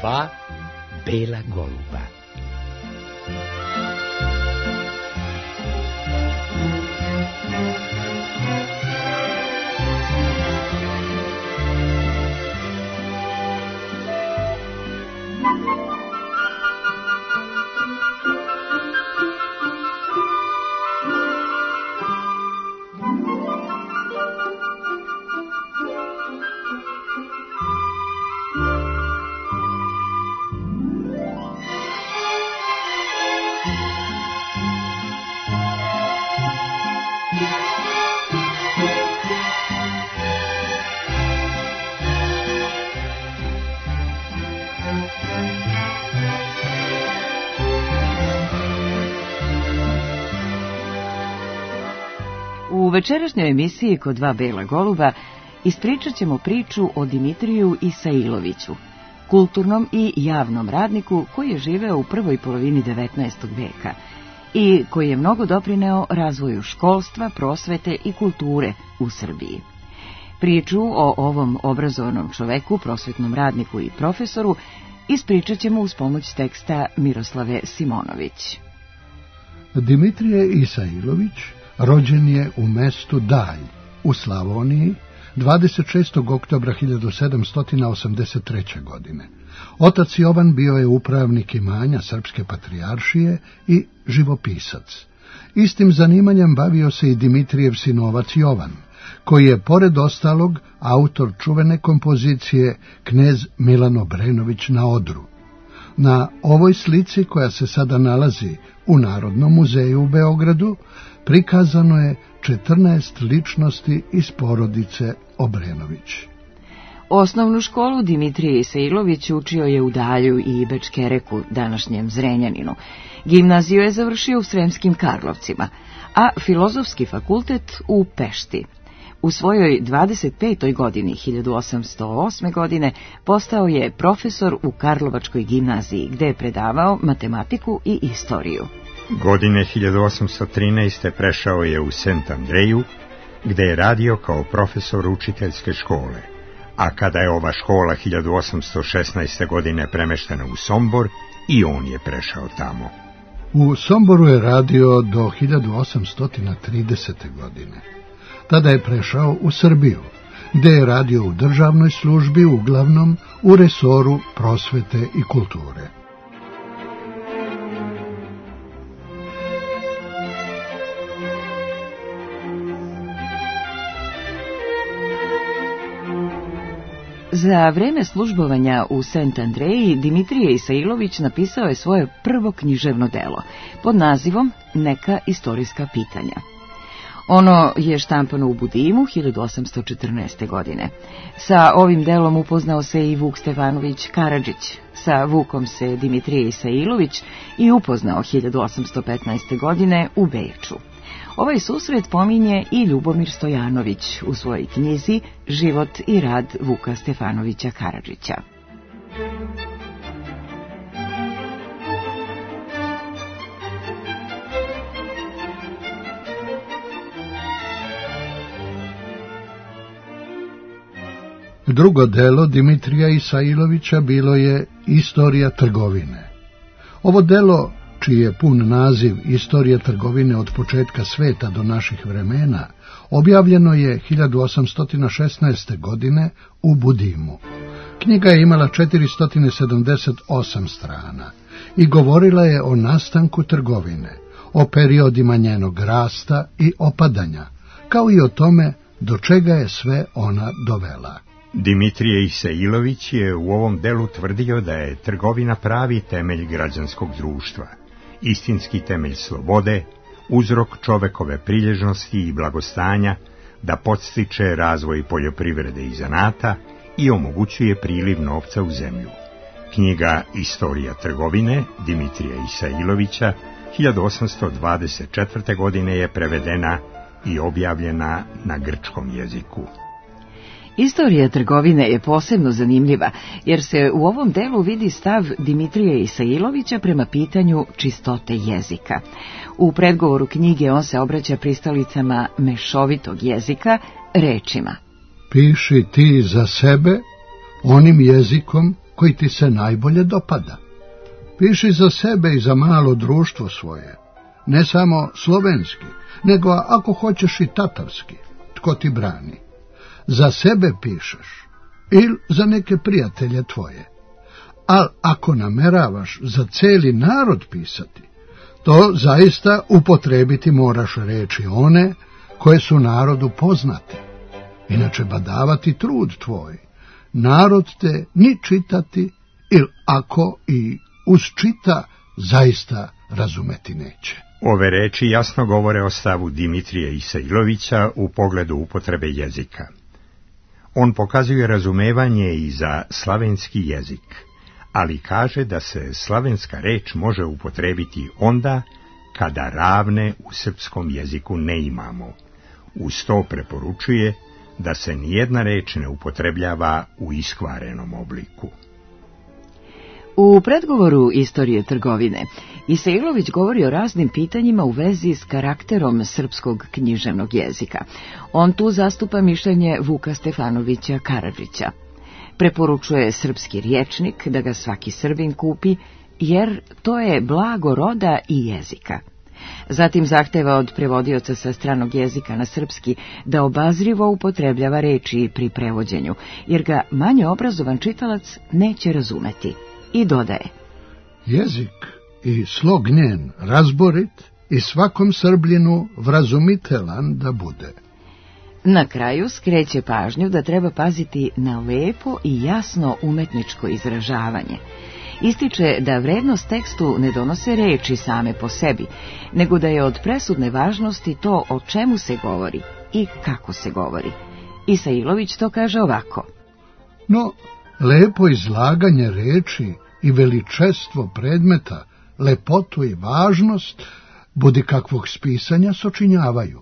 2 bela goluba. U večerašnjoj emisiji Kod 2 bela goluba ispričat ćemo priču o Dimitriju Isailoviću, kulturnom i javnom radniku koji je živeo u prvoj polovini 19. veka i koji je mnogo doprineo razvoju školstva, prosvete i kulture u Srbiji. Priču o ovom obrazovanom čoveku, prosvetnom radniku i profesoru ispričat ćemo uz pomoć teksta Miroslave Simonović. Dimitrije Isailović rođen je u mestu Dalj u Slavoniji 26. oktobra 1783. godine. Otac Jovan bio je upravnik imanja Srpske patrijaršije i živopisac. Istim zanimanjem bavio se i Dimitrijev sinovac Jovan, koji je pored ostalog autor čuvene kompozicije Knez Milan Obrenović na odru. Na ovoj slici, koja se sada nalazi u Narodnom muzeju u Beogradu, prikazano je 14 ličnosti iz porodice Obrenović. Osnovnu školu Dimitrije Isailović učio je u Dalju i Bečkereku, današnjem Zrenjaninu. Gimnaziju je završio u Sremskim Karlovcima, a filozofski fakultet u Pešti. U svojoj 25. godini, 1808. godine, postao je profesor u Karlovačkoj gimnaziji, gde je predavao matematiku i istoriju. Godine 1813. prešao je u Sent Andreju, gde je radio kao profesor učiteljske škole, a kada je ova škola 1816. godine premeštena u Sombor, i on je prešao tamo. U Somboru je radio do 1830. godine. Tada je prešao u Srbiju, gde je radio u državnoj službi, uglavnom u resoru prosvete i kulture. Za vreme službovanja u Sent Andreji Dimitrije Isailović napisao je svoje prvo književno delo pod nazivom Neka istorijska pitanja. Ono je štampano u Budimu 1814. godine. Sa ovim delom upoznao se i Vuk Stefanović Karadžić. Sa Vukom se Dimitrije Isailović i upoznao 1815. godine u Beču. Ovaj susret pominje i Ljubomir Stojanović u svojoj knjizi Život i rad Vuka Stefanovića Karadžića. Drugo delo Dimitrija Isailovića bilo je Istorija trgovine. Ovo delo, čiji je pun naziv Istorija trgovine od početka sveta do naših vremena, objavljeno je 1816. godine u Budimu. Knjiga je imala 478 strana i govorila je o nastanku trgovine, o periodima njenog rasta i opadanja, kao i o tome do čega je sve ona dovela. Dimitrije Isailović je u ovom delu tvrdio da je trgovina pravi temelj građanskog društva, istinski temelj slobode, uzrok čovekove prilježnosti i blagostanja, da podstiče razvoj poljoprivrede i zanata i omogućuje priliv novca u zemlju. Knjiga Istorija trgovine Dimitrija Isailovića 1824. godine je prevedena i objavljena na grčkom jeziku. Istorija trgovine je posebno zanimljiva, jer se u ovom delu vidi stav Dimitrije Isailovića prema pitanju čistote jezika. U predgovoru knjige on se obraća pristalicama mešovitog jezika rečima: Piši ti za sebe onim jezikom koji ti se najbolje dopada. Piši za sebe i za malo društvo svoje, ne samo slovenski, nego ako hoćeš i tatarski, tko ti brani. Za sebe pišeš ili za neke prijatelje tvoje, ali ako nameravaš za cijeli narod pisati, to zaista upotrebiti moraš reči one koje su narodu poznate, inače badavati trud tvoj, narod te ni čitati ili ako i uz čita zaista razumeti neće. Ove reči jasno govore o stavu Dimitrija Isailovića u pogledu upotrebe jezika. On pokazuje razumevanje i za slavenski jezik, ali kaže da se slavenska reč može upotrebiti onda kada ravne u srpskom jeziku ne imamo. Uz to preporučuje da se nijedna reč ne upotrebljava u iskvarenom obliku. U predgovoru Istorije trgovine, Isailović govori o raznim pitanjima u vezi s karakterom srpskog književnog jezika. On tu zastupa mišljenje Vuka Stefanovića Karadžića. Preporučuje srpski rječnik da ga svaki Srbin kupi, jer to je blago roda i jezika. Zatim zahteva od prevodioca sa stranog jezika na srpski da obazrivo upotrebljava reči pri prevođenju, jer ga manje obrazovan čitalac neće razumeti. I dodaje: Jezik i slog njen razborit i svakom Srbljinu vrazumitelan da bude. Na kraju skreće pažnju da treba paziti na lepo i jasno umetničko izražavanje. Ističe da vrednost tekstu ne donose reči same po sebi, nego da je od presudne važnosti to o čemu se govori i kako se govori. Isailović to kaže ovako: No, lepo izlaganje reči i veličestvo predmeta, lepotu i važnost, budi kakvog spisanja sočinjavaju.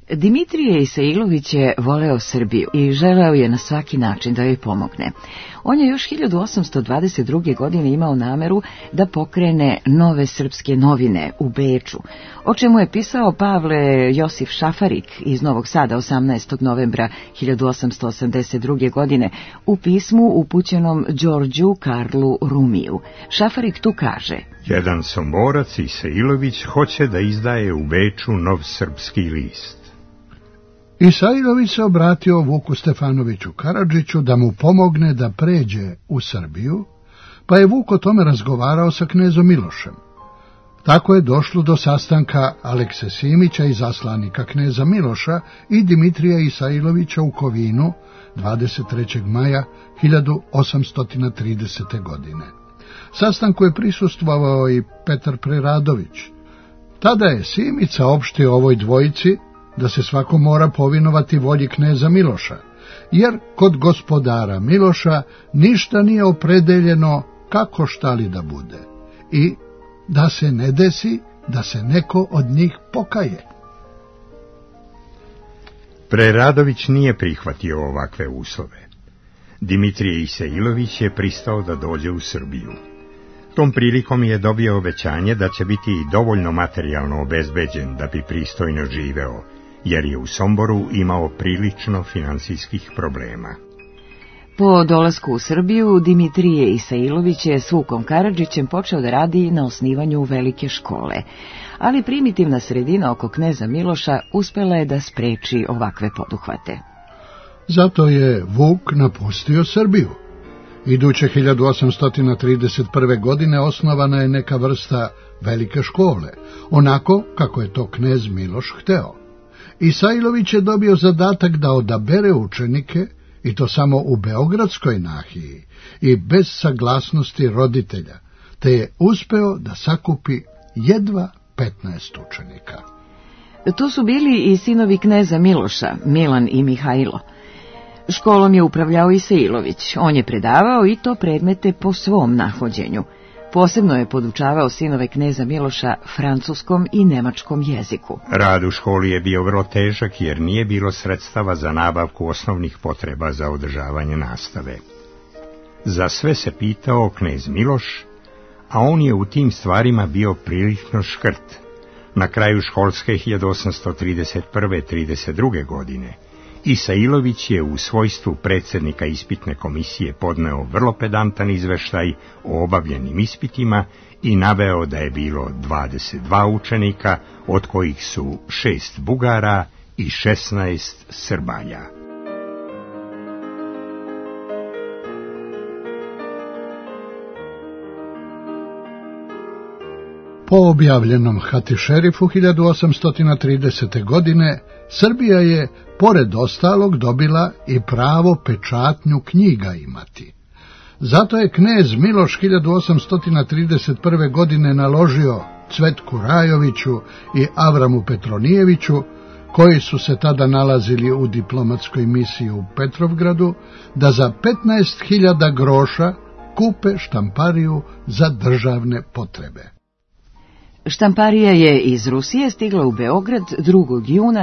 Dimitrije Isailović je voleo Srbiju i želeo je na svaki način da joj pomogne. On je još 1822. godine imao nameru da pokrene Nove srpske novine u Beču, o čemu je pisao Pavle Josif Šafarik iz Novog Sada 18. novembra 1882. godine u pismu upućenom Đorđu Karlu Rumiju. Šafarik tu kaže: jedan Somborac Isailović hoće da izdaje u Beču Nov srpski list. Isailović se obratio Vuku Stefanoviću Karadžiću da mu pomogne da pređe u Srbiju, pa je Vuk o tome razgovarao sa knezom Milošem. Tako je došlo do sastanka Alekse Simića, izaslanika kneza Miloša, i Dimitrija Isailovića u Kovinu 23. maja 1830. godine. Sastanku je prisustvovao i Petar Preradović. Tada je Simić saopštio ovoj dvojici da se svako mora povinovati volji kneza Miloša, jer kod gospodara Miloša ništa nije opredeljeno kako šta li da bude, i da se ne desi da se neko od njih pokaje. Preradović nije prihvatio ovakve uslove. Dimitrije Isailović je pristao da dođe u Srbiju. Tom prilikom je dobio obećanje da će biti dovoljno materijalno obezbeđen da bi pristojno živeo, jer je u Somboru imao prilično finansijskih problema. Po dolasku u Srbiju, Dimitrije Isailović je s Vukom Karadžićem počeo da radi na osnivanju velike škole, ali primitivna sredina oko kneza Miloša uspela je da spreči ovakve poduhvate. Zato je Vuk napustio Srbiju. Iduće 1831. godine osnovana je neka vrsta velike škole, onako kako je to knez Miloš hteo. Isailović je dobio zadatak da odabere učenike, i to samo u Beogradskoj nahiji i bez saglasnosti roditelja, te je uspeo da sakupi jedva 15 učenika. To su bili i sinovi kneza Miloša, Milan i Mihajlo. Školom je upravljao Isailović, on je predavao i to predmete po svom nahođenju. Posebno je podučavao sinove kneza Miloša francuskom i nemačkom jeziku. Rad u školi je bio vrlo težak jer nije bilo sredstava za nabavku osnovnih potreba za održavanje nastave. Za sve se pitao knez Miloš, a on je u tim stvarima bio prilično škrt. Na kraju školske 1831-32. godine Isailović je u svojstvu predsjednika ispitne komisije podneo vrlo pedantan izveštaj o obavljenim ispitima i naveo da je bilo 22 učenika, od kojih su 6 Bugara i 16 Srbalja. Po objavljenom Hatišerifu 1830. godine, Srbija je, pored ostalog, dobila i pravo pečatnju knjiga imati. Zato je knez Miloš 1831. godine naložio Cvetku Rajoviću i Avramu Petronijeviću, koji su se tada nalazili u diplomatskoj misiji u Petrovgradu, da za 15.000 groša kupe štampariju za državne potrebe. Štamparija je iz Rusije stigla u Beograd 2. juna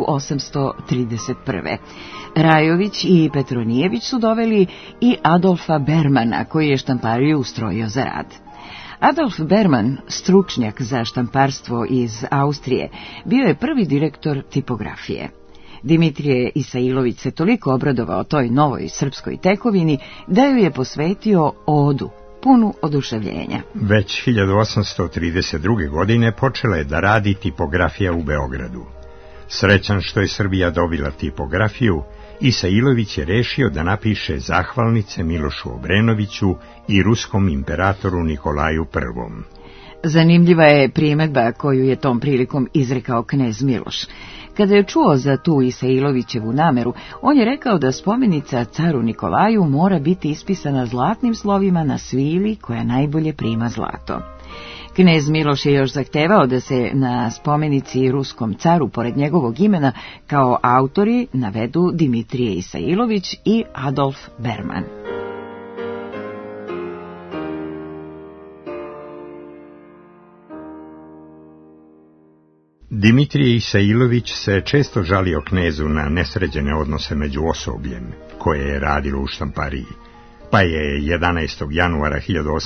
1831. Rajović i Petronijević su doveli i Adolfa Bermana, koji je štampariju ustrojio za rad. Adolf Berman, stručnjak za štamparstvo iz Austrije, bio je prvi direktor tipografije. Dimitrije Isailović se toliko obradovao toj novoj srpskoj tekovini da ju je posvetio odu, punu oduševljenja. Već 1832. godine počela je da radi tipografija u Beogradu. Srećan što je Srbija dobila tipografiju, Isailović je rešio da napiše zahvalnice Milošu Obrenoviću i ruskom imperatoru Nikolaju I. Zanimljiva je primedba koju je tom prilikom izrekao knez Miloš. Kada je čuo za tu Isailovićevu nameru, on je rekao da spomenica caru Nikolaju mora biti ispisana zlatnim slovima na svili koja najbolje prima zlato. Knez Miloš je još zahtevao da se na spomenici ruskom caru pored njegovog imena kao autori navedu Dimitrije Isailović i Adolf Berman. Dimitrije Isailović se često žalio knezu na nesređene odnose među osobljem koje je radilo u štampariji, pa je 11. januara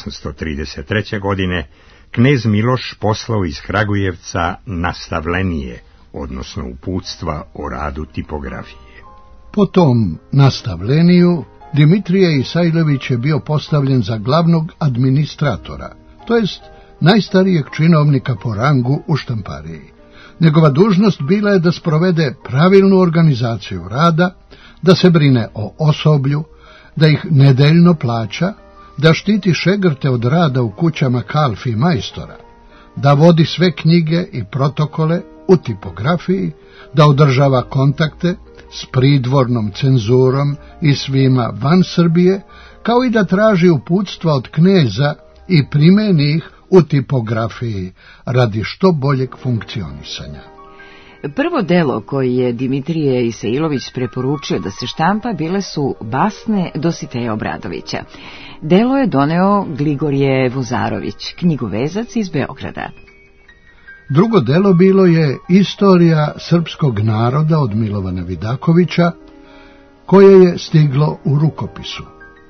1833. godine knez Miloš poslao iz Kragujevca nastavlenije, odnosno uputstva o radu tipografije. Po tom nastavleniju Dimitrije Isailović je bio postavljen za glavnog administratora, to jest najstarijeg činovnika po rangu u štampariji. Njegova dužnost bila je da sprovede pravilnu organizaciju rada, da se brine o osoblju, da ih nedeljno plaća, da štiti šegrte od rada u kućama kalfi majstora, da vodi sve knjige i protokole u tipografiji, da održava kontakte s pridvornom cenzurom i svima van Srbije, kao i da traži uputstva od kneza i primeni ih u tipografiji radi što boljeg funkcionisanja. Prvo delo koji je Dimitrije Isailović preporučio da se štampa bile su Basne Dositeja Obradovića. Delo je doneo Gligorije Vozarović, knjigovezac iz Beograda. Drugo delo bilo je Istorija srpskog naroda od Milovana Vidakovića, koje je stiglo u rukopisu.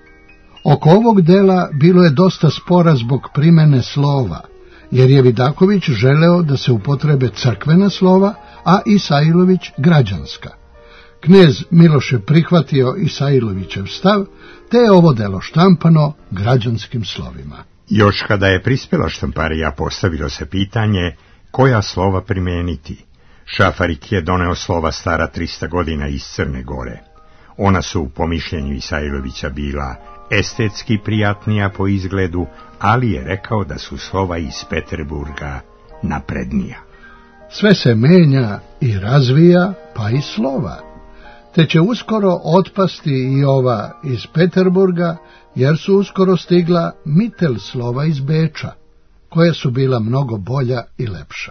Oko ovog dela bilo je dosta spora zbog primene slova, jer je Vidaković želeo da se upotrebe crkvena slova, a Isailović građanska. Knez Miloš je prihvatio Isailovićev stav, te je ovo delo štampano građanskim slovima. Još kada je prispela štamparija, postavilo se pitanje koja slova primijeniti. Šafarik je doneo slova stara 300 godina iz Crne Gore. Ona su, po mišljenju Isailovića, bila estetski prijatnija po izgledu, ali je rekao da su slova iz Peterburga naprednija. Sve se menja i razvija, pa i slova, te će uskoro otpasti i ova iz Peterburga, jer su uskoro stigla Mittel slova iz Beča, koja su bila mnogo bolja i lepša.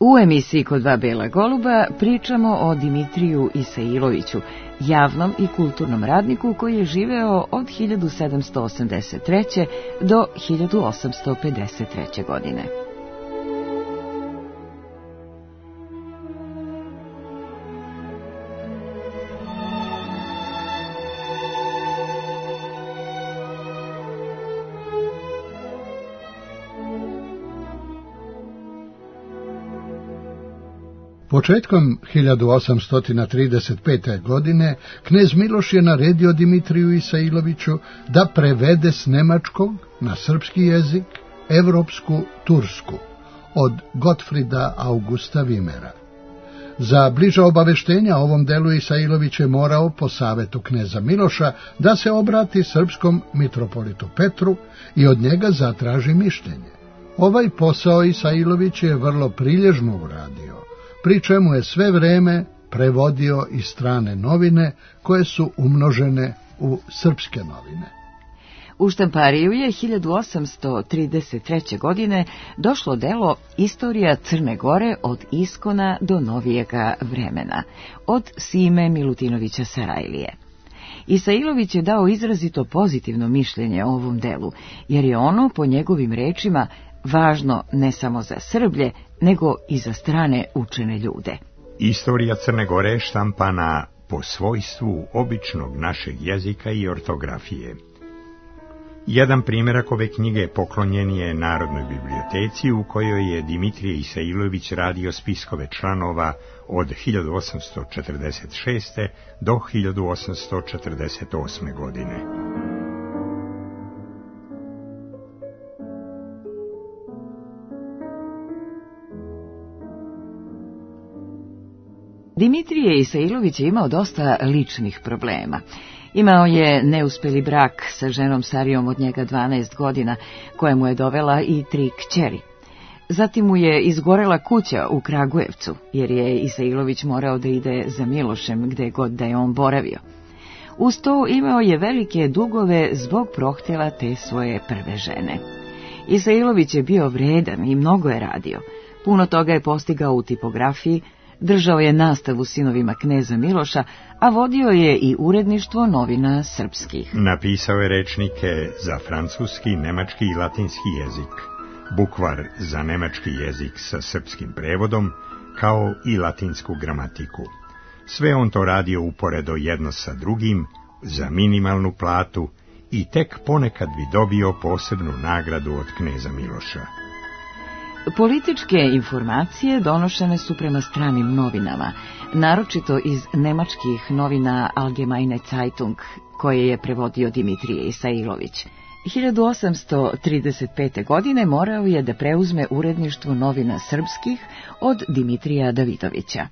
U emisiji Kod dva bela goluba pričamo o Dimitriju Isailoviću, javnom i kulturnom radniku koji je živeo od 1783. do 1853. godine. Početkom 1835. godine knez Miloš je naredio Dimitriju Isailoviću da prevede s nemačkog na srpski jezik evropsku Tursku od Gotfrida Augusta Wimera. Za bliža obaveštenja o ovom delu Isailović je morao, po savetu kneza Miloša, da se obrati srpskom mitropolitu Petru i od njega zatraži mišljenje. Ovaj posao Isailović je vrlo prilježno uradio, pri čemu je sve vreme prevodio i strane novine koje su umnožene u srpske novine. U štampariju je 1833. godine došlo delo Istorija Crne Gore od iskona do novijega vremena, od Sime Milutinovića Sarajlije. Isailović je dao izrazito pozitivno mišljenje o ovom delu, jer je ono, po njegovim rečima, važno ne samo za Srblje, nego i za strane učene ljude. Istorija Crne Gore je štampana po svojstvu običnog našeg jezika i ortografije. Jedan primjerak ove knjige poklonjen je Narodnoj biblioteci, u kojoj je Dimitrije Isailović radio spiskove članova od 1846. do 1848. godine. Dimitrije Isailović je imao dosta ličnih problema. Imao je neuspeli brak sa ženom starijom od njega 12 godina, koja mu je dovela i 3 kćeri. Zatim mu je izgorela kuća u Kragujevcu, jer je Isailović morao da ide za Milošem gde god da je on boravio. Uz to imao je velike dugove zbog prohtjela te svoje prve žene. Isailović je bio vredan i mnogo je radio. Puno toga je postigao u tipografiji, držao je nastavu sinovima kneza Miloša, a vodio je i uredništvo novina srpskih. Napisao je rečnike za francuski, nemački i latinski jezik, bukvar za nemački jezik sa srpskim prevodom, kao i latinsku gramatiku. Sve on to radio uporedo jedno sa drugim, za minimalnu platu, i tek ponekad bi dobio posebnu nagradu od kneza Miloša. Političke informacije donošene su prema stranim novinama, naročito iz nemačkih novina Allgemeine Zeitung, koje je prevodio Dimitrije Isailović. 1835. godine morao je da preuzme uredništvo novina srpskih od Dimitrija Davidovića.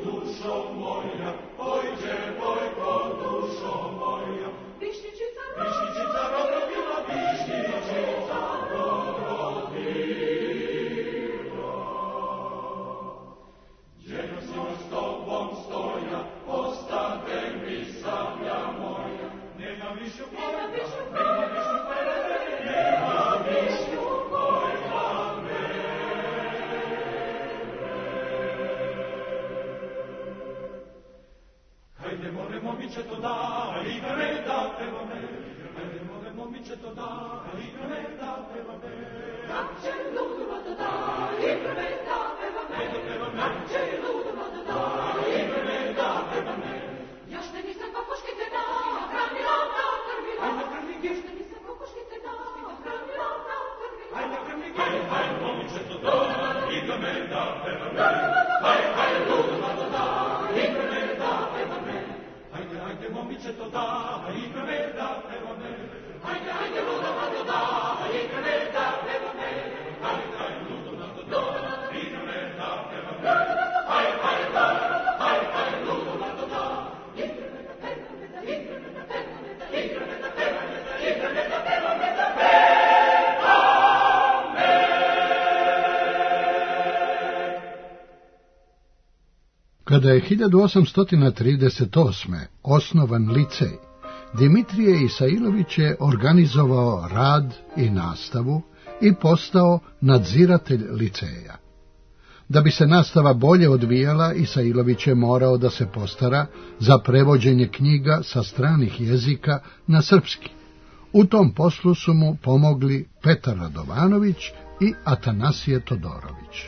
Kada je 1838. osnovan licej, Dimitrije Isailović je organizovao rad i nastavu i postao nadziratelj liceja. Da bi se nastava bolje odvijala, Isailović je morao da se postara za prevođenje knjiga sa stranih jezika na srpski. U tom poslu su mu pomogli Petar Radovanović i Atanasije Todorović.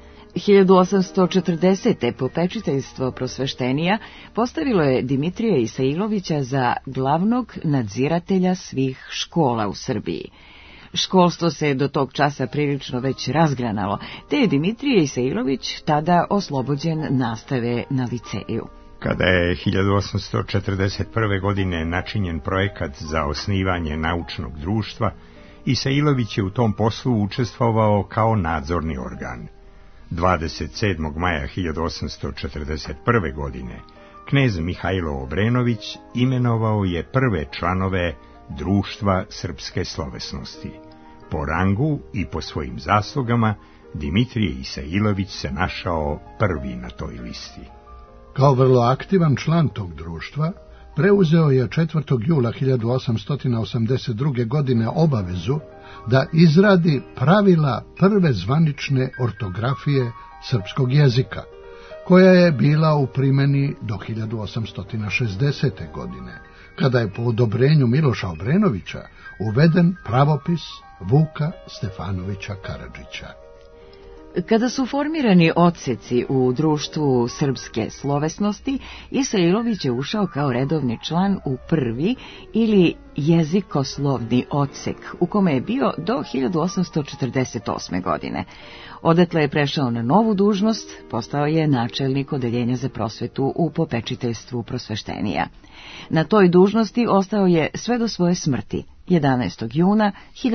1840. popečiteljstvo prosveštenija postavilo je Dimitrija Isailovića za glavnog nadziratelja svih škola u Srbiji. Školstvo se do tog časa prilično već razgranalo, te je Dimitrije Isailović tada oslobođen nastave na liceju. Kada je 1841. godine načinjen projekat za osnivanje naučnog društva, Isailović je u tom poslu učestvovao kao nadzorni organ. 27. maja 1841. godine knez Mihajlo Obrenović imenovao je prve članove Društva srpske slovesnosti. Po rangu i po svojim zaslugama Dimitrije Isailović se našao prvi na toj listi. Kao vrlo aktivan član tog društva, preuzeo je 4. jula 1882. godine obavezu da izradi pravila prve zvanične ortografije srpskog jezika, koja je bila u primjeni do 1860. godine, kada je po odobrenju Miloša Obrenovića uveden pravopis Vuka Stefanovića Karadžića. Kada su formirani odseci u Društvu srpske slovesnosti, Isailović je ušao kao redovni član u prvi ili jezikoslovni odsek, u kome je bio do 1848. godine. Odatle je prešao na novu dužnost, postao je načelnik odeljenja za prosvetu u popečiteljstvu prosveštenija. Na toj dužnosti ostao je sve do svoje smrti, 11. juna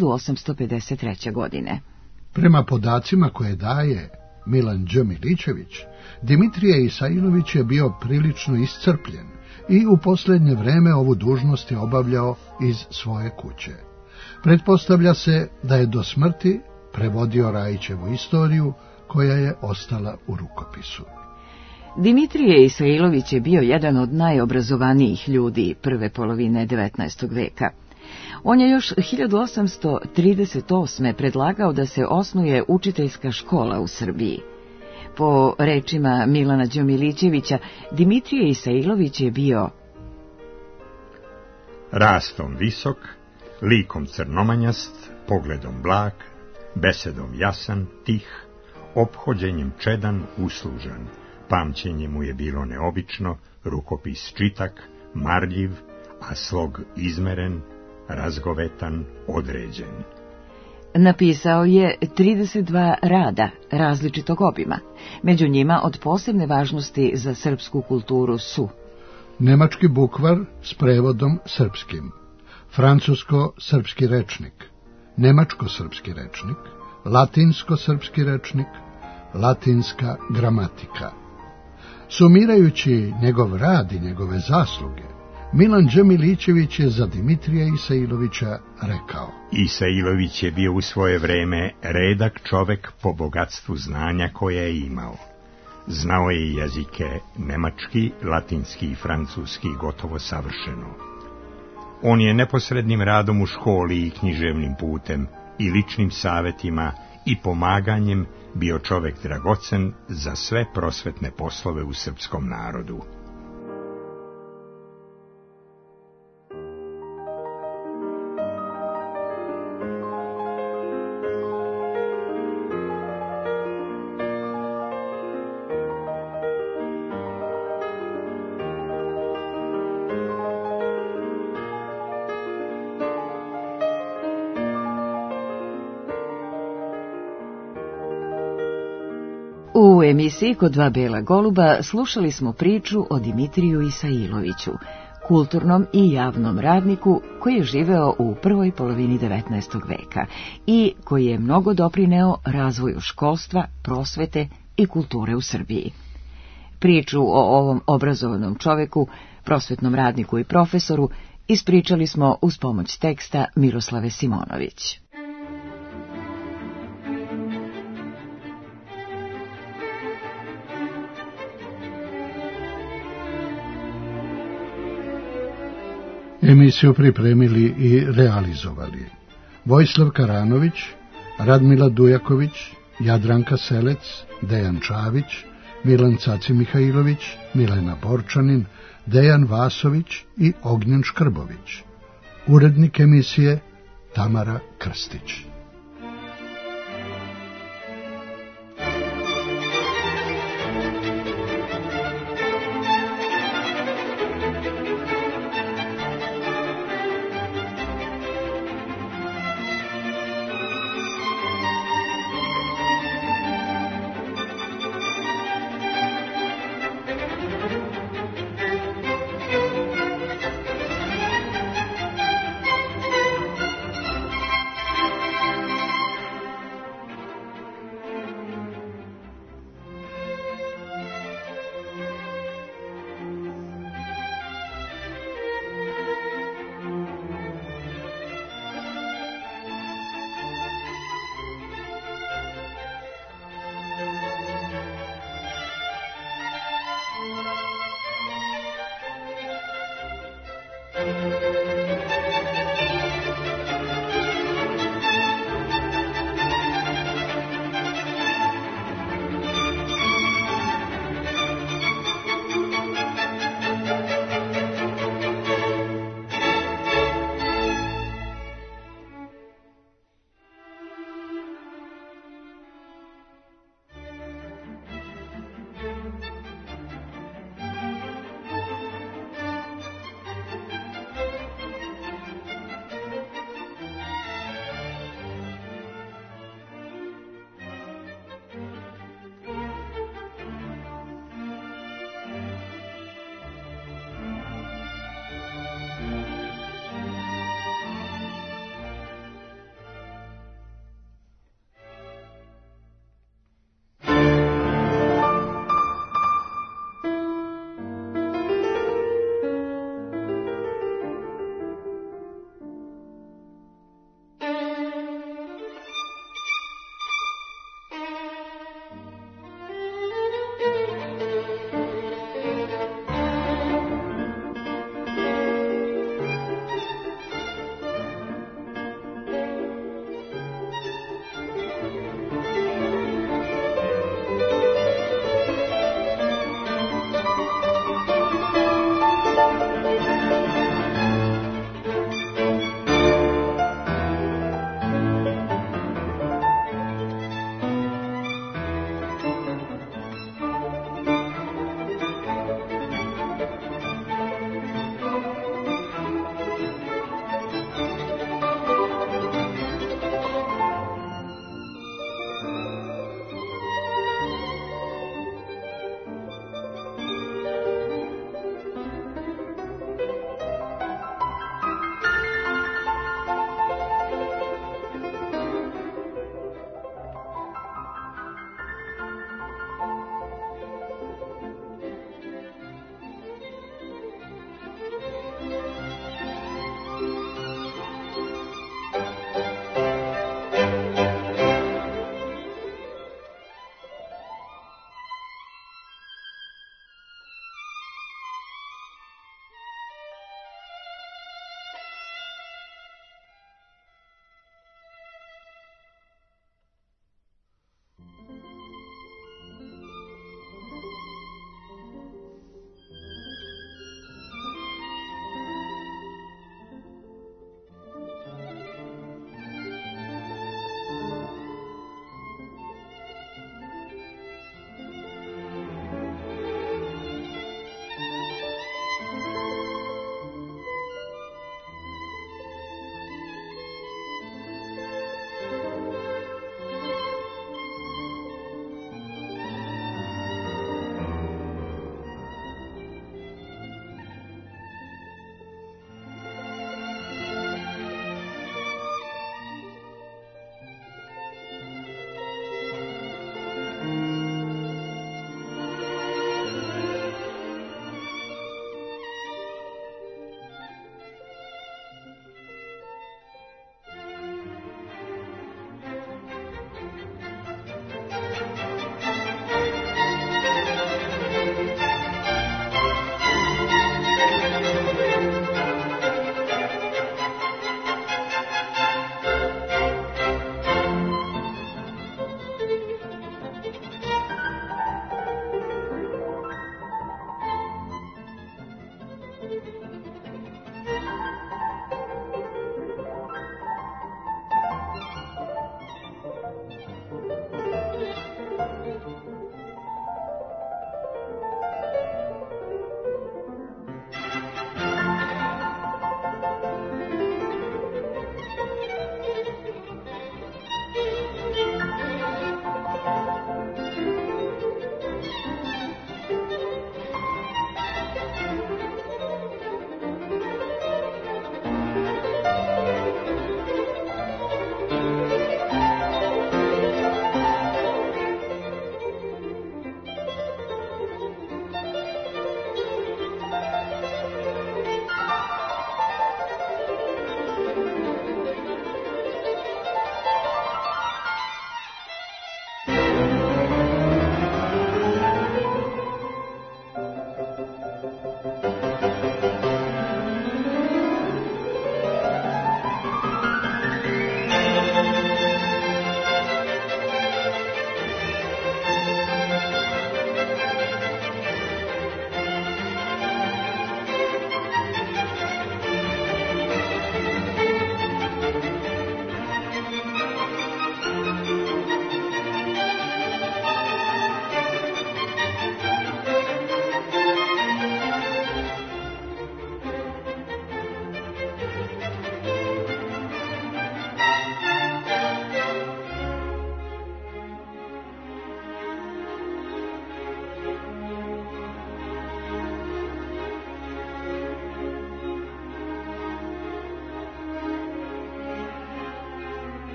1853. godine. Prema podacima koje daje Milan Đ. Milićević, Dimitrije Isailović je bio prilično iscrpljen i u posljednje vreme ovu dužnost je obavljao iz svoje kuće. Pretpostavlja se da je do smrti prevodio Rajićevu istoriju, koja je ostala u rukopisu. Dimitrije Isailović je bio jedan od najobrazovanijih ljudi prve polovine 19. veka. On je još 1838. predlagao da se osnuje učiteljska škola u Srbiji. Po rečima Milana Đ. Milićevića, Dimitrije Isailović je bio rastom visok, likom crnomanjast, pogledom blag, besedom jasan, tih, ophođenjem čedan, uslužan. Pamćenje mu je bilo neobično, rukopis čitak, marljiv, a slog izmeren, razgovetan, određen. Napisao je 32 rada različitog obima. Među njima od posebne važnosti za srpsku kulturu su nemački bukvar s prevodom srpskim, francusko-srpski rečnik, nemačko-srpski rečnik, latinsko-srpski rečnik, latinska gramatika, Sumirajući njegov rad i njegove zasluge, Milan Džemilićević je za Dimitrija Isailovića rekao: Isailović je bio u svoje vreme redak čovek po bogatstvu znanja koje je imao. Znao je jezike nemački, latinski i francuski gotovo savršeno. On je neposrednim radom u školi i književnim putem i ličnim savjetima i pomaganjem bio čovek dragocen za sve prosvetne poslove u srpskom narodu. U emisiji Kod dva bela goluba slušali smo priču o Dimitriju Isailoviću, kulturnom i javnom radniku koji je živeo u prvoj polovini 19. veka i koji je mnogo doprineo razvoju školstva, prosvete i kulture u Srbiji. Priču o ovom obrazovanom čoveku, prosvetnom radniku i profesoru ispričali smo uz pomoć teksta Miroslave Simonović. Emisiju pripremili i realizovali Vojislav Karanović, Radmila Dujaković, Jadranka Selec, Dejan Čavić, Milan Caci Mihajlović, Milena Borčanin, Dejan Vasović i Ognjen Škrbović. Urednik emisije Tamara Krstić.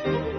Thank you.